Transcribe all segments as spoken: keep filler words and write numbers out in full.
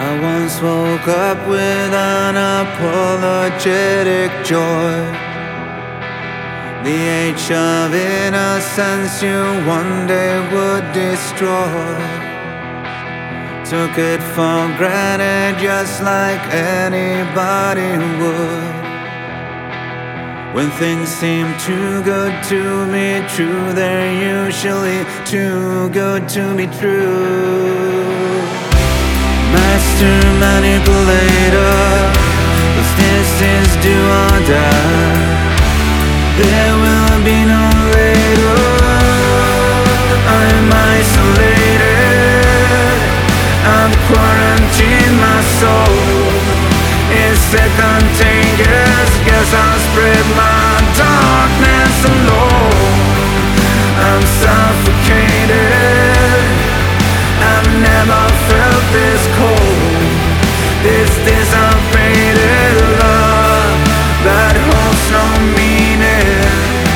I once woke up with unapologetic joy, the age of innocence you one day would destroy. Took it for granted just like anybody would. When things seem too good to be true, they're usually too good to be true. Master manipulator, this this is do or die. There will be no later. I'm isolated, I've quarantined my soul. Is it contagious? Guess I'll spread my darkness alone. I'm suffocated, I've never felt this cold. This dissipated love that holds no meaning.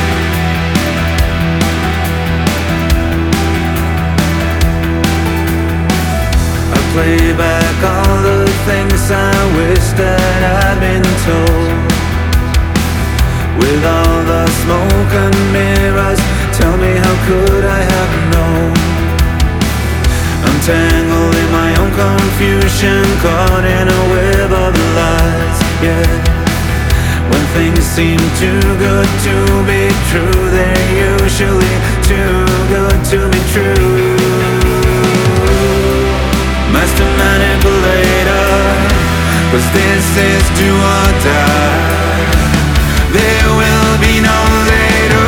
I play back all the things I wish that I'd been told. With all the smoke and mirrors, tell me how could I have known? I'm tangled in my own confusion, caught in a web of lies, yeah. When things seem too good to be true, they're usually too good to be true. Master manipulator, 'cause this is do or die. There will be no later.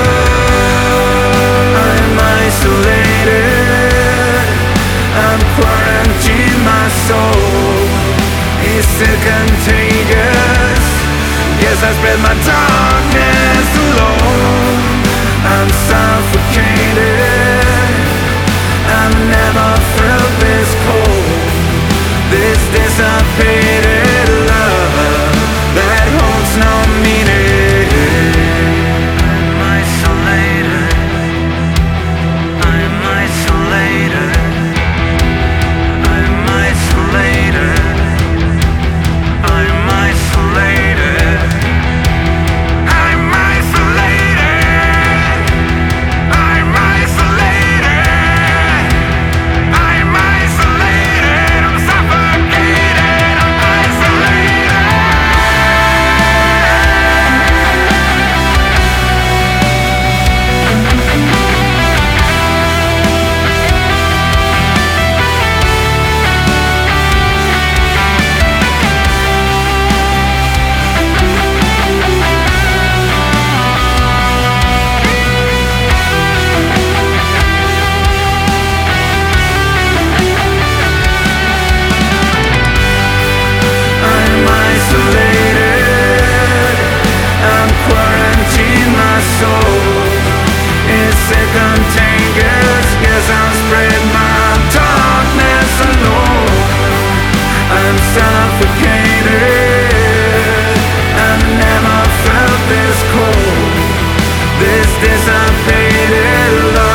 I'm isolated, I've quarantined my soul. Is it contagious? Yes, I spread my darkness alone. I'm suffocated, I've never felt this cold. This dissipated love that holds no meaning. I'm isolated, I'm isolated, I'm isolated, I'm isolated, I'm isolated, I'm isolated, I'm isolated, I'm suffocated, I'm isolated. I'm isolated, I'm quarantined my soul. Is it contagious? Yes, I'll spread my darkness alone. I'm suffocated, I've never felt this cold. This dissipated love